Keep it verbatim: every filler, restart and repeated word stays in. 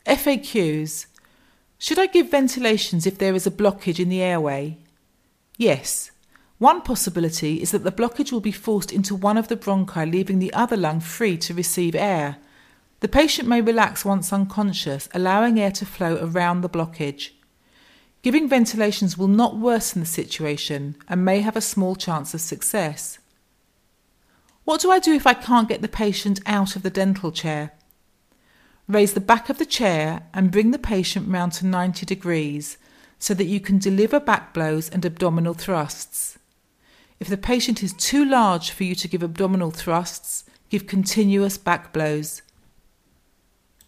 F A Qs. Should I give ventilations if there is a blockage in the airway? Yes. One possibility is that the blockage will be forced into one of the bronchi, leaving the other lung free to receive air. The patient may relax once unconscious, allowing air to flow around the blockage. Giving ventilations will not worsen the situation and may have a small chance of success. What do I do if I can't get the patient out of the dental chair? Raise the back of the chair and bring the patient round to ninety degrees so that you can deliver back blows and abdominal thrusts. If the patient is too large for you to give abdominal thrusts, give continuous back blows.